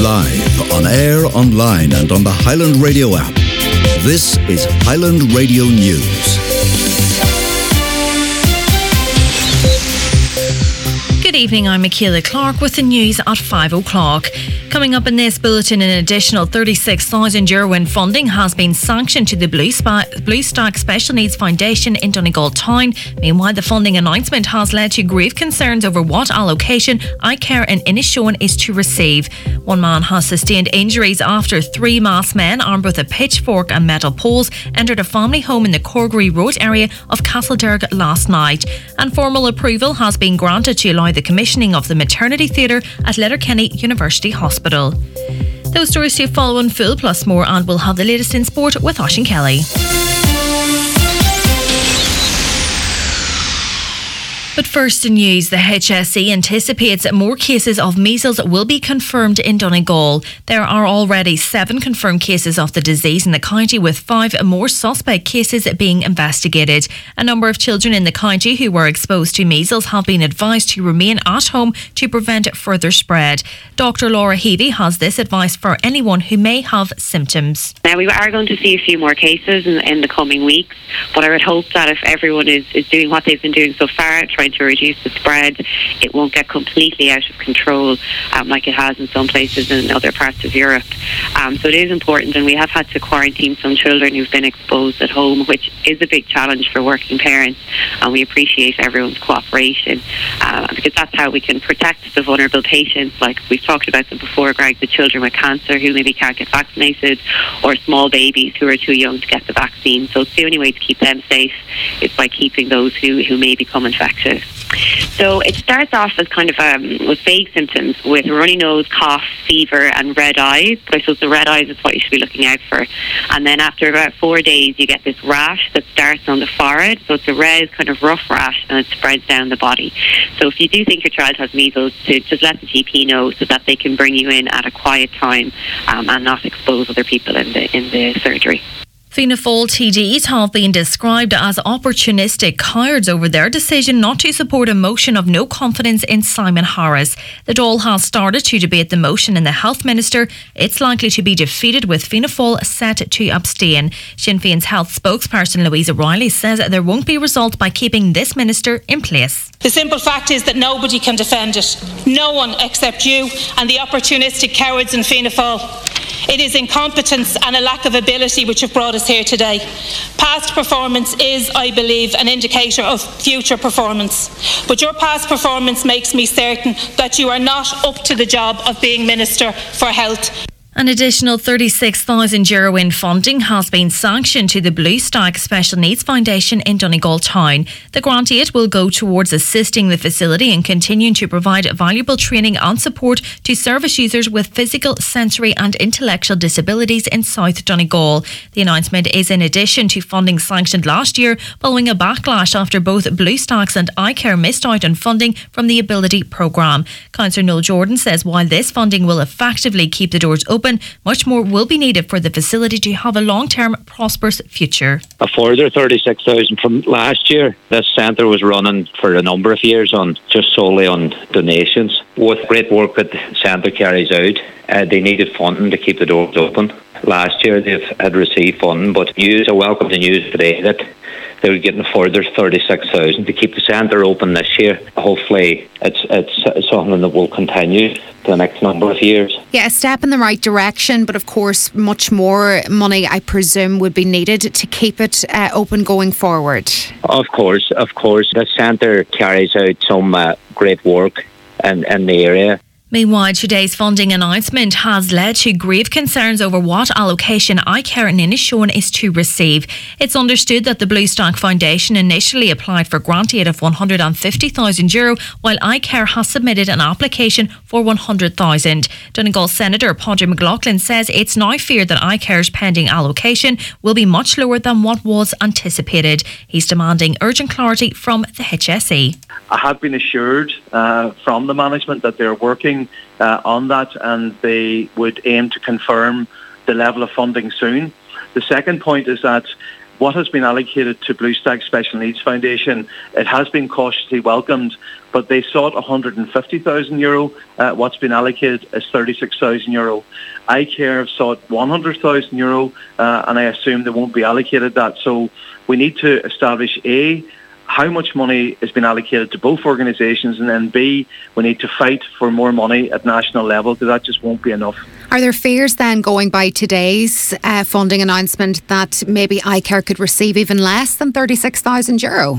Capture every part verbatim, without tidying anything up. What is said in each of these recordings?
Live, on air, online and on the Highland Radio app. This is Highland Radio News. Good evening, I'm Michaela Clark with the news at five o'clock. Coming up in this bulletin, an additional thirty-six thousand euro in funding has been sanctioned to the Blue, Spa- Blue Stack Special Needs Foundation in Donegal Town. Meanwhile, the funding announcement has led to grave concerns over what allocation iCare in Inishowen is to receive. One man has sustained injuries after three masked men armed with a pitchfork and metal poles entered a family home in the Corgery Road area of Castlederg last night. And formal approval has been granted to allow the commissioning of the maternity theatre at Letterkenny University Hospital. Those stories to follow in full, plus more, and we'll have the latest in sport with Oisín Kelly. But first in news, the H S E anticipates that more cases of measles will be confirmed in Donegal. There are already seven confirmed cases of the disease in the county, with five more suspect cases being investigated. A number of children in the county who were exposed to measles have been advised to remain at home to prevent further spread. Doctor Laura Heavey has this advice for anyone who may have symptoms. Now, we are going to see a few more cases in, in the coming weeks, but I would hope that if everyone is, is doing what they've been doing so far, trying to reduce the spread, it won't get completely out of control um, like it has in some places in other parts of Europe. Um, so it is important, and we have had to quarantine some children who've been exposed at home, which is a big challenge for working parents, and we appreciate everyone's cooperation uh, because that's how we can protect the vulnerable patients. Like we've talked about them before, Greg, the children with cancer who maybe can't get vaccinated, or small babies who are too young to get the vaccine. So it's the only way to keep them safe is by keeping those who, who may become infectious. So it starts off as kind of um, with vague symptoms with runny nose, cough, fever and red eyes. But I suppose the red eyes is what you should be looking out for. And then after about four days you get this rash that starts on the forehead. So it's a red kind of rough rash and it spreads down the body. So if you do think your child has measles, to just let the G P know so that they can bring you in at a quiet time um, and not expose other people in the in the surgery. Fianna Fáil T Ds have been described as opportunistic cowards over their decision not to support a motion of no confidence in Simon Harris. The Dáil has started to debate the motion in the Health Minister. It's likely to be defeated, with Fianna Fáil set to abstain. Sinn Féin's health spokesperson Louisa Riley says there won't be a result by keeping this minister in place. The simple fact is that nobody can defend it. No one except you and the opportunistic cowards in Fianna Fáil. It is incompetence and a lack of ability which have brought us here today. Past performance is, I believe, an indicator of future performance. But your past performance makes me certain that you are not up to the job of being Minister for Health. An additional thirty-six thousand euro in funding has been sanctioned to the Blue Stack Special Needs Foundation in Donegal Town. The grant aid will go towards assisting the facility and continuing to provide valuable training and support to service users with physical, sensory and intellectual disabilities in South Donegal. The announcement is in addition to funding sanctioned last year following a backlash after both Blue Stacks and iCare missed out on funding from the Ability programme. Councillor Noel Jordan says while this funding will effectively keep the doors open, much more will be needed for the facility to have a long-term prosperous future. A further thirty-six thousand from last year. This centre was running for a number of years on just solely on donations. With great work that the centre carries out, uh, they needed funding to keep the doors open. Last year they had received funding, but news, I welcome the news today that they were getting a further thirty-six thousand to keep the centre open this year. Hopefully it's it's something that will continue for the next number of years. Yeah, a step in the right direction, but of course much more money, I presume, would be needed to keep it uh, open going forward. Of course, of course. The centre carries out some uh, great work in, in the area. Meanwhile, today's funding announcement has led to grave concerns over what allocation iCare in Inishowen is to receive. It's understood that the Blue Stack Foundation initially applied for grant aid of one hundred fifty thousand euro, while iCare has submitted an application for one hundred thousand. Donegal Senator Padraig McLaughlin says it's now feared that iCare's pending allocation will be much lower than what was anticipated. He's demanding urgent clarity from the H S E. I have been assured uh, from the management that they're working uh, on that, and they would aim to confirm the level of funding soon. The second point is that what has been allocated to Blue Stack Special Needs Foundation, it has been cautiously welcomed, but they sought one hundred fifty thousand euro. Uh, what's been allocated is thirty-six thousand euro. iCare have sought one hundred thousand euro, uh, and I assume they won't be allocated that. So we need to establish A, how much money has been allocated to both organisations, and then B, we need to fight for more money at national level, because that just won't be enough. Are there fears then, going by today's uh, funding announcement, that maybe iCare could receive even less than thirty-six thousand euro?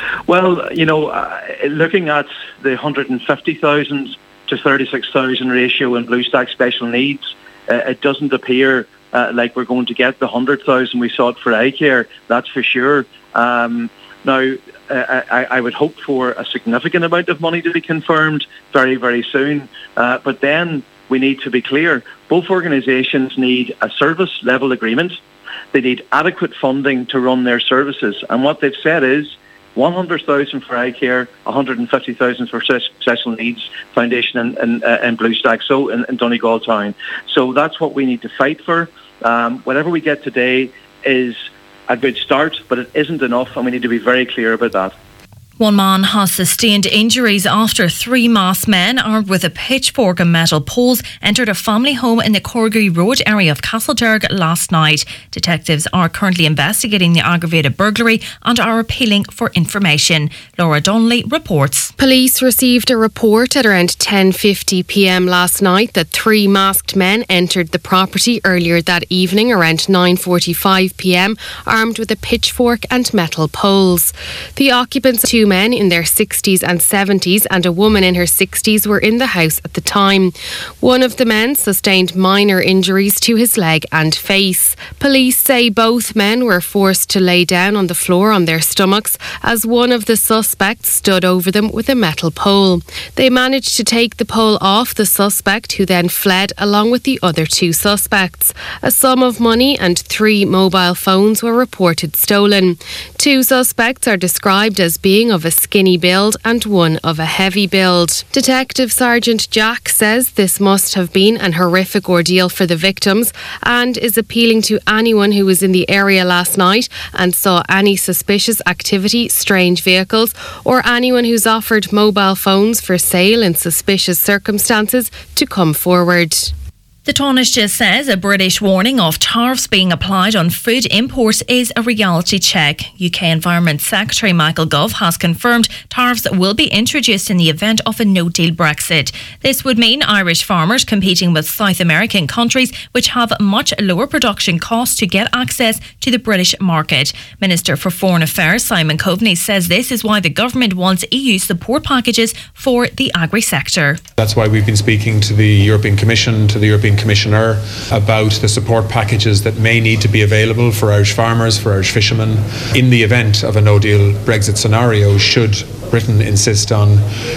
Well, you know, uh, looking at the one hundred fifty thousand to thirty-six thousand ratio in Blue Stack Special Needs, uh, it doesn't appear uh, like we're going to get the one hundred thousand we sought for iCare, that's for sure. Um, now, uh, I, I would hope for a significant amount of money to be confirmed very, very soon. Uh, but then we need to be clear. Both organisations need a service level agreement. They need adequate funding to run their services. And what they've said is one hundred thousand for iCare, one hundred fifty thousand for Special Needs Foundation in, in, uh, in Blue Stack, so in, in Donegal Town. So that's what we need to fight for. Um, whatever we get today is a good start, but it isn't enough, and we need to be very clear about that. One man has sustained injuries after three masked men armed with a pitchfork and metal poles entered a family home in the Corgery Road area of Castlederg last night. Detectives are currently investigating the aggravated burglary and are appealing for information. Laura Donnelly reports. Police received a report at around ten fifty p m last night that three masked men entered the property earlier that evening around nine forty-five p m armed with a pitchfork and metal poles. The occupants, two men in their sixties and seventies and a woman in her sixties, were in the house at the time. One of the men sustained minor injuries to his leg and face. Police say both men were forced to lay down on the floor on their stomachs as one of the suspects stood over them with a metal pole. They managed to take the pole off the suspect, who then fled along with the other two suspects. A sum of money and three mobile phones were reported stolen. Two suspects are described as being of a skinny build and one of a heavy build. Detective Sergeant Jack says this must have been an horrific ordeal for the victims and is appealing to anyone who was in the area last night and saw any suspicious activity, strange vehicles, or anyone who's offered mobile phones for sale in suspicious circumstances to come forward. The Taoiseach says a British warning of tariffs being applied on food imports is a reality check. U K Environment Secretary Michael Gove has confirmed tariffs will be introduced in the event of a no-deal Brexit. This would mean Irish farmers competing with South American countries which have much lower production costs to get access to the British market. Minister for Foreign Affairs Simon Coveney says this is why the government wants E U support packages for the agri-sector. That's why we've been speaking to the European Commission, to the European Commissioner about the support packages that may need to be available for Irish farmers, for Irish fishermen in the event of a no-deal Brexit scenario, should Britain insist on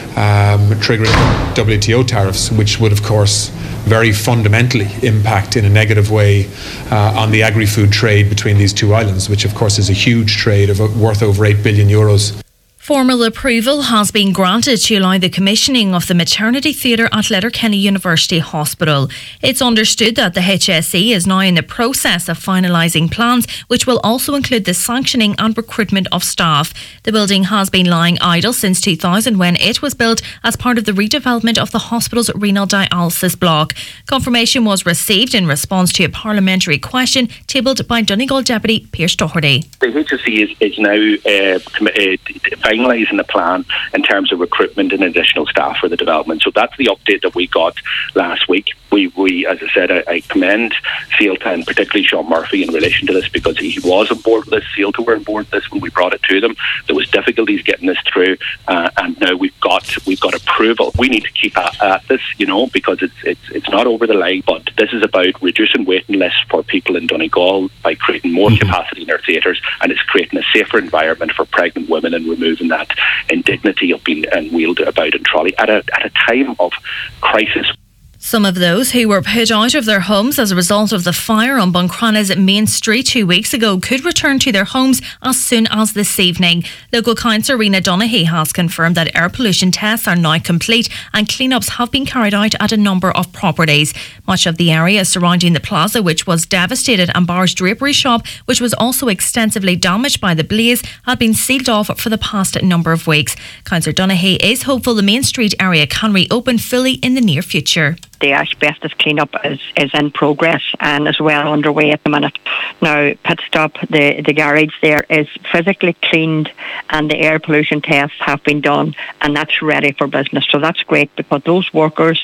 um, triggering W T O tariffs, which would of course very fundamentally impact in a negative way uh, on the agri-food trade between these two islands, which of course is a huge trade of worth over eight billion euros. Formal approval has been granted to allow the commissioning of the maternity theatre at Letterkenny University Hospital. It's understood that the H S E is now in the process of finalising plans, which will also include the sanctioning and recruitment of staff. The building has been lying idle since two thousand, when it was built as part of the redevelopment of the hospital's renal dialysis block. Confirmation was received in response to a parliamentary question tabled by Donegal Deputy Pearse Doherty. The H S E is, is now uh, committed finalising the plan in terms of recruitment and additional staff for the development. So that's the update that we got last week. We, we as I said, I, I commend Sealta and particularly Sean Murphy in relation to this, because he was on board with this. Sealta were on board with this when we brought it to them. There was difficulties getting this through, uh, and now we've got we've got approval. We need to keep at, at this, you know, because it's it's it's not over the line. But this is about reducing waiting lists for people in Donegal by creating more mm-hmm. capacity in our theatres, and it's creating a safer environment for pregnant women and removing that indignity of being and wheeled about in trolley at a at a time of crisis. Some of those who were put out of their homes as a result of the fire on Buncrana's Main Street two weeks ago could return to their homes as soon as this evening. Local Councillor Rena Donaghy has confirmed that air pollution tests are now complete and clean-ups have been carried out at a number of properties. Much of the area surrounding the plaza, which was devastated, and Bar's drapery shop, which was also extensively damaged by the blaze, had been sealed off for the past number of weeks. Councillor Donaghy is hopeful the Main Street area can reopen fully in the near future. The asbestos clean-up is, is in progress and is well underway at the minute. Now, Pit Stop, the, the garage there, is physically cleaned and the air pollution tests have been done and that's ready for business. So that's great because those workers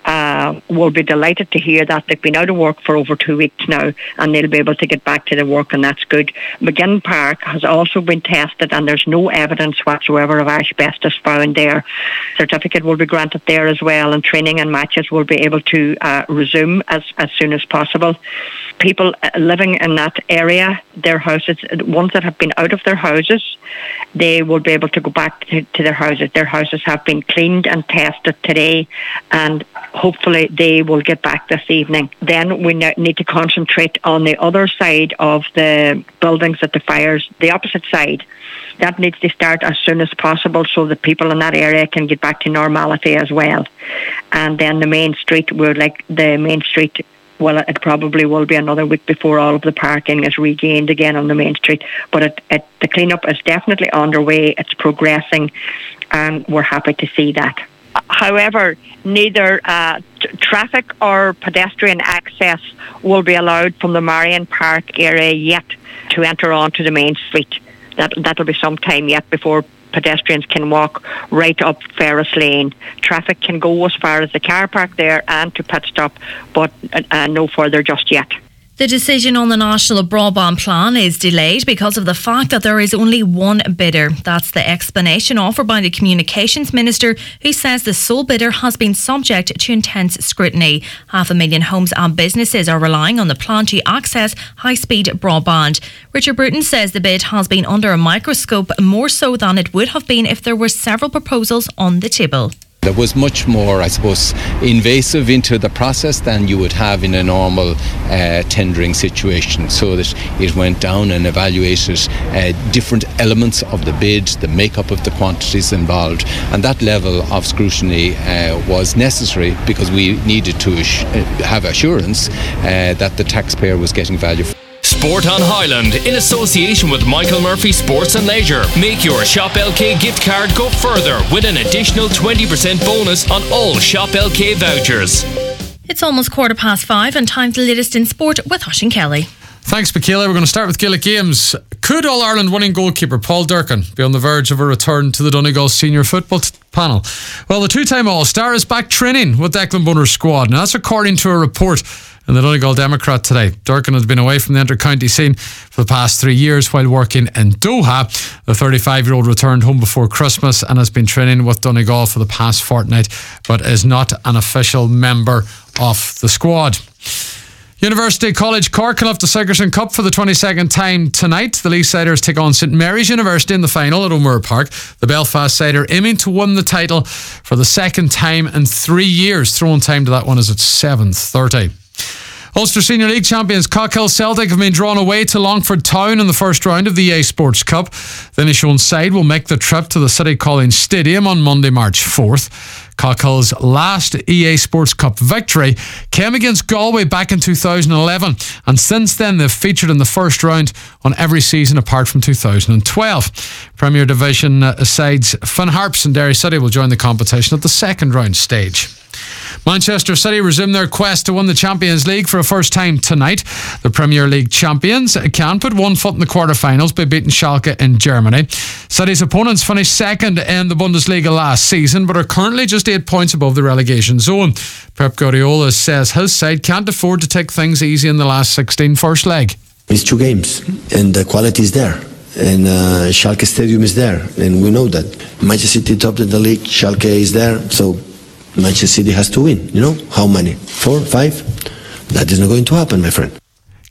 uh, will be delighted to hear that. They've been out of work for over two weeks now and they'll be able to get back to their work, and that's good. McGinn Park has also been tested and there's no evidence whatsoever of asbestos found there. Certificate will be granted there as well, and training and matches will be able to uh, resume as, as soon as possible. People living in that area, their houses, ones that have been out of their houses, they will be able to go back to, to their houses. Their houses have been cleaned and tested today, and hopefully they will get back this evening. Then we need to concentrate on the other side of the buildings at the fires, the opposite side. That needs to start as soon as possible so that people in that area can get back to normality as well. And then the Main Street, we're like the Main Street, well, it probably will be another week before all of the parking is regained again on the Main Street. But it, it, the clean-up is definitely underway. It's progressing, and we're happy to see that. However, neither uh, t- traffic or pedestrian access will be allowed from the Marion Park area yet to enter onto the Main Street. That, that'll be some time yet before pedestrians can walk right up Ferris Lane. Traffic can go as far as the car park there and to Pit Stop, but uh, no further just yet. The decision on the National Broadband Plan is delayed because of the fact that there is only one bidder. That's the explanation offered by the Communications Minister, who says the sole bidder has been subject to intense scrutiny. Half a million homes and businesses are relying on the plan to access high-speed broadband. Richard Bruton says the bid has been under a microscope, more so than it would have been if there were several proposals on the table. There was much more, I suppose, invasive into the process than you would have in a normal uh, tendering situation, so that it went down and evaluated uh, different elements of the bid, the makeup of the quantities involved, and that level of scrutiny uh, was necessary because we needed to ass- have assurance uh, that the taxpayer was getting value. Sport on Highland in association with Michael Murphy Sports and Leisure. Make your Shop L K gift card go further with an additional twenty percent bonus on all Shop L K vouchers. It's almost quarter past five and time for the latest in sport with Oisín Kelly. Thanks, Michaela. We're going to start with Gaelic Games. Could All-Ireland winning goalkeeper Paul Durkin be on the verge of a return to the Donegal senior football t- panel? Well, the two-time All-Star is back training with Declan Bunner's squad. Now, that's according to a report in the Donegal Democrat today. Durkin has been away from the inter-county scene for the past three years while working in Doha. The thirty-five-year-old returned home before Christmas and has been training with Donegal for the past fortnight, but is not an official member of the squad. University College Cork will have the Sigerson Cup for the twenty-second time tonight. The Leesiders take on St Mary's University in the final at O'Moore Park. The Belfast side are aiming to win the title for the second time in three years. Throwing time to that one is at seven thirty. Ulster Senior League champions Cockhill Celtic have been drawn away to Longford Town in the first round of the E A Sports Cup. The Inishowen side will make the trip to the City College Stadium on Monday, March fourth. Cockhill's last E A Sports Cup victory came against Galway back in two thousand eleven, and since then they've featured in the first round on every season apart from two thousand twelve. Premier Division uh, sides Finn Harps and Derry City will join the competition at the second round stage. Manchester City resume their quest to win the Champions League for a first time tonight. The Premier League champions can put one foot in the quarter-finals by beating Schalke in Germany. City's opponents finished second in the Bundesliga last season, but are currently just eight points above the relegation zone. Pep Guardiola says his side can't afford to take things easy in the last sixteen first leg. It's two games, and the quality is there. And uh, Schalke Stadium is there, and we know that. Manchester City topped in the league, Schalke is there, so Manchester City has to win. You know, how many? Four, five? That is not going to happen, my friend.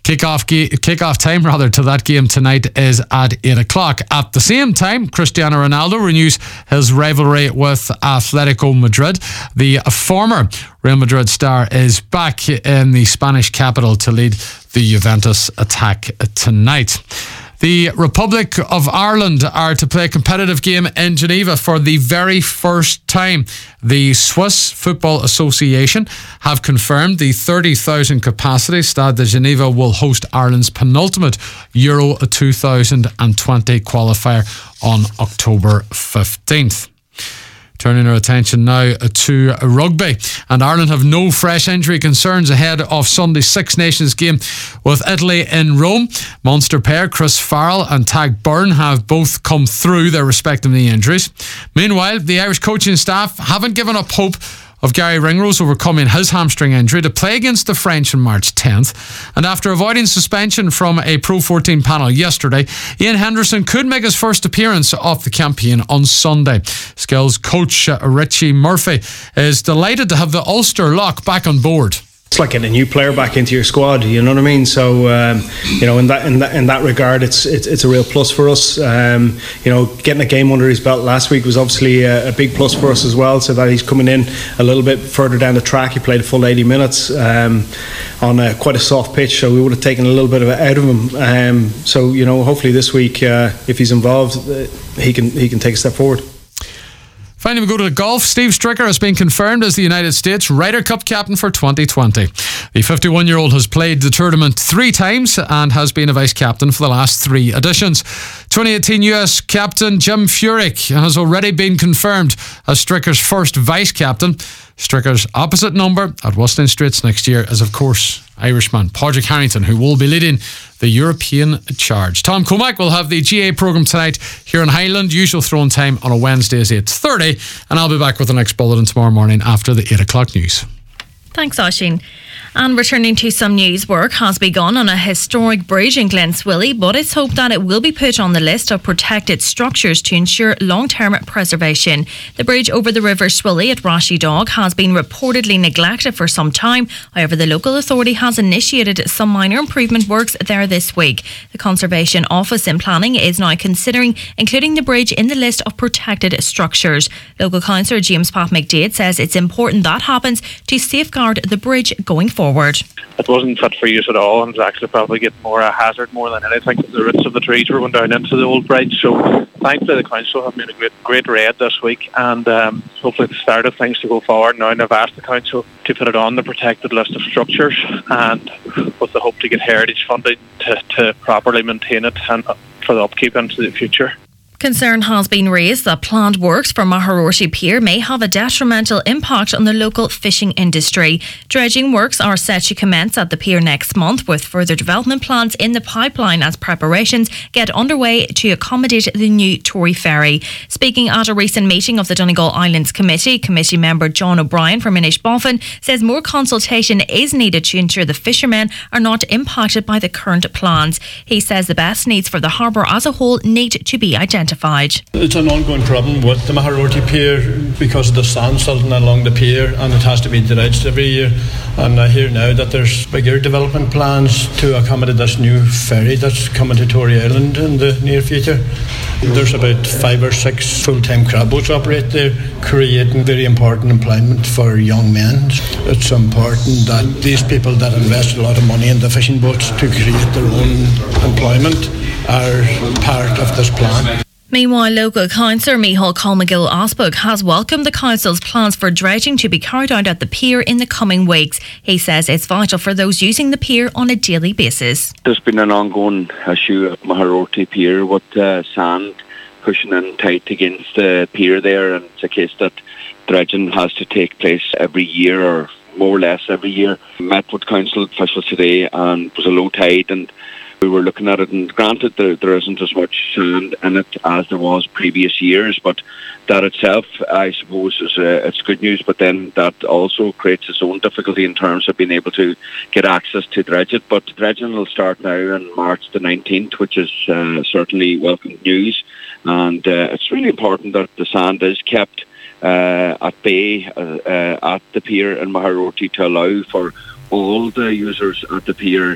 Kick-off, ga- kick-off time rather to that game tonight is at eight o'clock. At the same time, Cristiano Ronaldo renews his rivalry with Atletico Madrid. The former Real Madrid star is back in the Spanish capital to lead the Juventus attack tonight. The Republic of Ireland are to play a competitive game in Geneva for the very first time. The Swiss Football Association have confirmed the thirty thousand capacity Stade de Geneva will host Ireland's penultimate Euro two thousand twenty qualifier on October fifteenth. Turning our attention now to rugby, and Ireland have no fresh injury concerns ahead of Sunday's Six Nations game with Italy in Rome. Munster pair Chris Farrell and Tag Byrne have both come through their respective knee injuries. Meanwhile, the Irish coaching staff haven't given up hope of Gary Ringrose overcoming his hamstring injury to play against the French on March tenth. And after avoiding suspension from a Pro fourteen panel yesterday, Ian Henderson could make his first appearance off the campaign on Sunday. Skills coach Richie Murphy is delighted to have the Ulster lock back on board. It's like getting a new player back into your squad, you know what I mean? So, um, you know, in that in that in that regard, it's it's, it's a real plus for us. Um, you know, getting a game under his belt last week was obviously a, a big plus for us as well. So that he's coming in a little bit further down the track. He played a full eighty minutes um, on a, quite a soft pitch, so we would have taken a little bit of it out of him. Um, so, you know, hopefully this week, uh, if he's involved, uh, he can he can take a step forward. Finally, we go to the golf. Steve Stricker has been confirmed as the United States Ryder Cup captain for twenty twenty. The fifty-one-year-old has played the tournament three times and has been a vice-captain for the last three editions. twenty eighteen U S captain Jim Furyk has already been confirmed as Stricker's first vice-captain. Stricker's opposite number at Whistling Straits next year is, of course, Irishman Padraig Harrington, who will be leading the European charge. Tom Comack will have the G A A programme tonight here in Highland. Usual throwing time on a Wednesday is eight thirty, and I'll be back with the next bulletin tomorrow morning after the eight o'clock news. Thanks, Oisín. And returning to some news, work has begun on a historic bridge in Glenswilly, but it's hoped that it will be put on the list of protected structures to ensure long-term preservation. The bridge over the River Swilly at Rashi Dog has been reportedly neglected for some time. However, the local authority has initiated some minor improvement works there this week. The Conservation Office in Planning is now considering including the bridge in the list of protected structures. Local councillor James Pat McDade says it's important that happens to safeguard the bridge going forward. It wasn't fit for use at all, and it's actually probably getting more a hazard more than anything. The roots of the trees were going down into the old bridge, so thankfully the council have made a great great raid this week, and um, hopefully the start of things to go forward now. And I've asked the council to put it on the protected list of structures, and with the hope to get heritage funding to, to properly maintain it and for the upkeep into the future. Concern has been raised that planned works for Maharorty Pier may have a detrimental impact on the local fishing industry. Dredging works are set to commence at the pier next month, with further development plans in the pipeline as preparations get underway to accommodate the new Tory ferry. Speaking at a recent meeting of the Donegal Islands Committee, committee member John O'Brien from Inishboffin says more consultation is needed to ensure the fishermen are not impacted by the current plans. He says the best needs for the harbour as a whole need to be identified. It's an ongoing problem with the Maharorty Pier because of the sand silting along the pier, and it has to be dredged every year. And I hear now that there's bigger development plans to accommodate this new ferry that's coming to Tory Island in the near future. There's about five or six full-time crab boats operate there, creating very important employment for young men. It's important that these people that invest a lot of money in the fishing boats to create their own employment are part of this plan. Meanwhile, local councillor Micheál Colmagill Osbog has welcomed the council's plans for dredging to be carried out at the pier in the coming weeks. He says it's vital for those using the pier on a daily basis. There's been an ongoing issue at Maharorty Pier with uh, sand pushing in tight against the pier there, and it's a case that dredging has to take place every year, or more or less every year. I met with council officials today, and it was a low tide, and we were looking at it, and granted there, there isn't as much sand in it as there was previous years, but that itself, I suppose, is uh, it's good news. But then that also creates its own difficulty in terms of being able to get access to dredge it. But dredging will start now on March the nineteenth, which is uh, certainly welcome news. And uh, it's really important that the sand is kept uh, at bay uh, uh, at the pier in Maharorty to allow for all the users at the pier.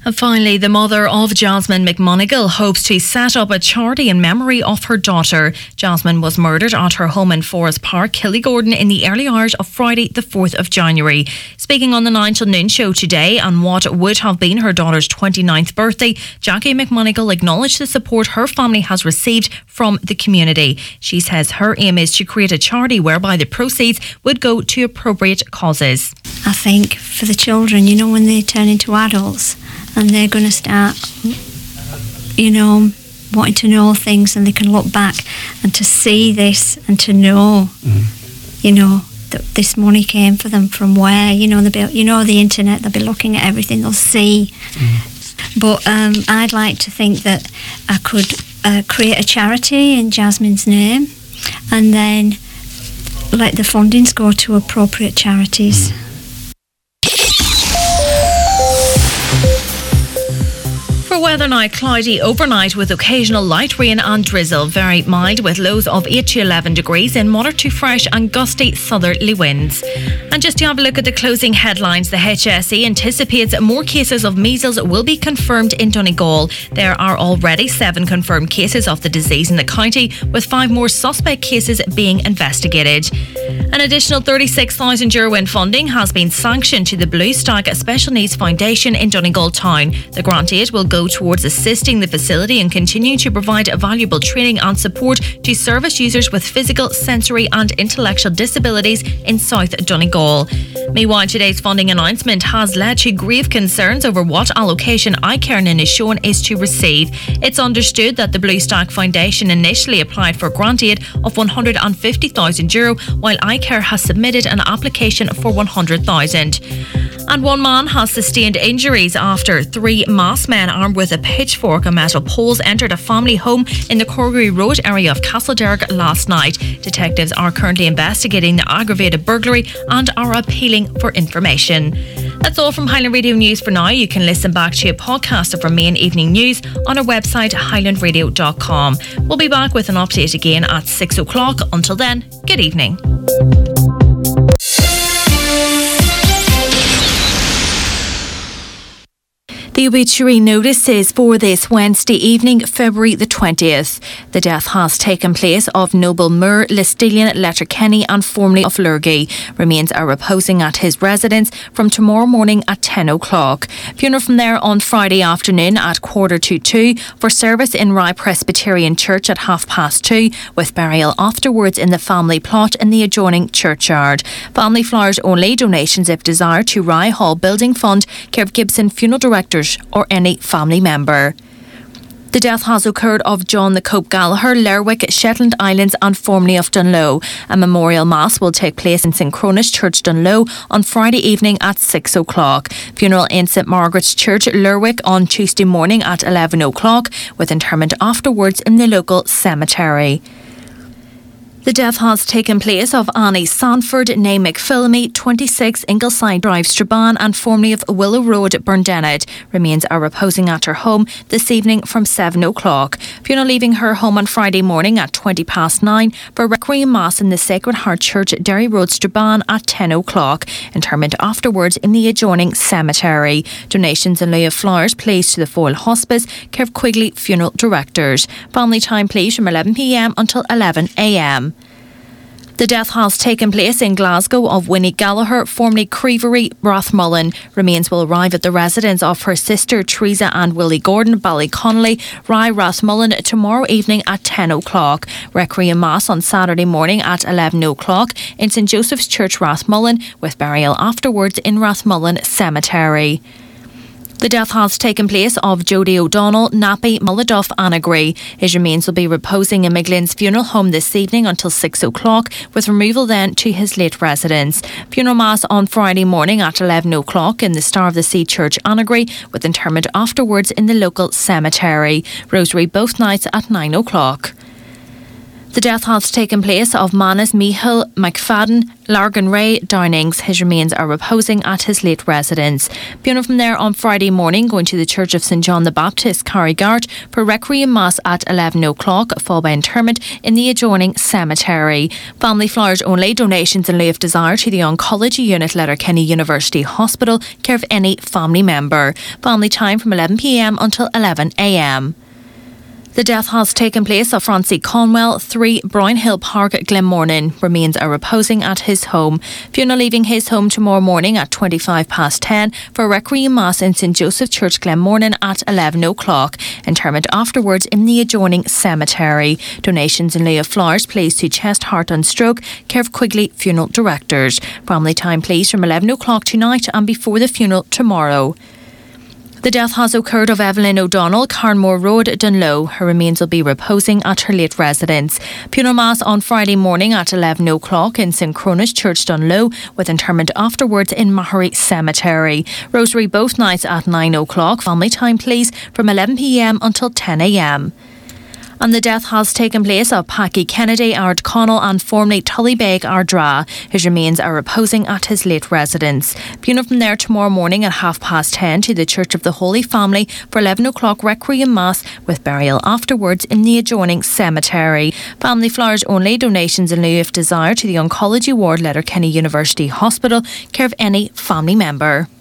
And finally, the mother of Jasmine McMonigal hopes to set up a charity in memory of her daughter. Jasmine was murdered at her home in Forest Park, Killygordon, in the early hours of Friday the fourth of January. Speaking on the nine till noon show today on what would have been her daughter's twenty-ninth birthday, Jackie McMonigal acknowledged the support her family has received from the community. She says her aim is to create a charity whereby the proceeds would go to appropriate causes. I think for the children, you know, when they turn into adults and they're going to start, you know, wanting to know things, and they can look back and to see this and to know, mm-hmm. you know, that this money came for them from where, you know, they'll be, you know, the internet, they'll be looking at everything, they'll see. Mm-hmm. But um, I'd like to think that I could uh, create a charity in Jasmine's name and then let the fundings go to appropriate charities. Mm-hmm. For weather now, cloudy overnight with occasional light rain and drizzle. Very mild with lows of eight to eleven degrees in moderate to fresh and gusty southerly winds. And just to have a look at the closing headlines, the H S E anticipates more cases of measles will be confirmed in Donegal. There are already seven confirmed cases of the disease in the county, with five more suspect cases being investigated. An additional thirty-six thousand euro in funding has been sanctioned to the Blue Stack Special Needs Foundation in Donegal Town. The grant aid will go towards assisting the facility and continue to provide valuable training and support to service users with physical, sensory and intellectual disabilities in South Donegal. Meanwhile, today's funding announcement has led to grave concerns over what allocation iCare is shown is to receive. It's understood that the Blue Stack Foundation initially applied for grant aid of one hundred fifty thousand euro, while iCare has submitted an application for one hundred thousand. And one man has sustained injuries after three masked men armed with a pitchfork and metal poles entered a family home in the Corgery Road area of Castlederg last night. Detectives are currently investigating the aggravated burglary and are appealing for information. That's all from Highland Radio News for now. You can listen back to a podcast of our main evening news on our website highland radio dot com. We'll be back with an update again at six o'clock. Until then, good evening. The obituary notices for this Wednesday evening, February the twentieth. The death has taken place of Noble Moore, Listilian, Letterkenny and formerly of Lurgy. Remains are reposing at his residence from tomorrow morning at ten o'clock. Funeral from there on Friday afternoon at quarter to two for service in Rye Presbyterian Church at half past two, with burial afterwards in the family plot in the adjoining churchyard. Family flowers only, donations if desired to Rye Hall Building Fund, Kev Gibson Funeral Directors or any family member. The death has occurred of John the Cope Gallagher, Lerwick, Shetland Islands and formerly of Dunloe. A memorial mass will take place in St Cronus Church, Dunloe on Friday evening at six o'clock. Funeral in St Margaret's Church, Lerwick on Tuesday morning at eleven o'clock, with interment afterwards in the local cemetery. The death has taken place of Annie Sanford, née McPhillamy, twenty-six Ingleside Drive, Strabane and formerly of Willow Road, Burndennet. Remains are reposing at her home this evening from seven o'clock. Funeral leaving her home on Friday morning at twenty past nine for Requiem Mass in the Sacred Heart Church, Derry Road, Strabane at ten o'clock. Interment afterwards in the adjoining cemetery. Donations in lieu of flowers placed to the Foyle Hospice, Kev Quigley Funeral Directors. Family time please from eleven p m until eleven a m. The death has taken place in Glasgow of Winnie Gallagher, formerly Creevery, Rathmullen. Remains will arrive at the residence of her sister Teresa and Willie Gordon, Ballyconnolly, Rye, Rathmullen tomorrow evening at ten o'clock. Requiem Mass on Saturday morning at eleven o'clock in St Joseph's Church, Rathmullen, with burial afterwards in Rathmullen Cemetery. The death has taken place of Jody O'Donnell, Nappy, Mulladuff and Agree. His remains will be reposing in McGlynn's funeral home this evening until six o'clock, with removal then to his late residence. Funeral Mass on Friday morning at eleven o'clock in the Star of the Sea Church, Anagree, with interment afterwards in the local cemetery. Rosary both nights at nine o'clock. The death has taken place of Manus Michael McFadden, Largan Ray Downings. His remains are reposing at his late residence. Beyond from there on Friday morning, going to the Church of Saint John the Baptist, Carrigart, for Requiem Mass at eleven o'clock, followed by interment in the adjoining cemetery. Family flowers only, donations in lieu of desire to the Oncology Unit, Letterkenny University Hospital, care of any family member. Family time from eleven p m until eleven a m. The death has taken place of Francie Conwell, three Brownhill Park, Glenmornan. Remains are reposing at his home. Funeral leaving his home tomorrow morning at twenty-five past ten for a Requiem Mass in Saint Joseph Church, Glenmornan at eleven o'clock. Interment afterwards in the adjoining cemetery. Donations in lieu of flowers please to Chest, Heart and Stroke, care of Quigley Funeral Directors. Family time please from eleven o'clock tonight and before the funeral tomorrow. The death has occurred of Evelyn O'Donnell, Carnmore Road, Dunlow. Her remains will be reposing at her late residence. Funeral Mass on Friday morning at eleven o'clock in Saint Cronus Church, Dunlow, with interment afterwards in Mahery Cemetery. Rosary both nights at nine o'clock. Family time please from eleven p m until ten a m. And the death has taken place of Packy Kennedy Ardconnell and formerly Tullybeg Ardra. His remains are reposing at his late residence. Funeral from there tomorrow morning at half past ten to the Church of the Holy Family for eleven o'clock Requiem Mass, with burial afterwards in the adjoining cemetery. Family flowers only, donations in lieu of desire to the Oncology Ward, Letterkenny University Hospital, care of any family member.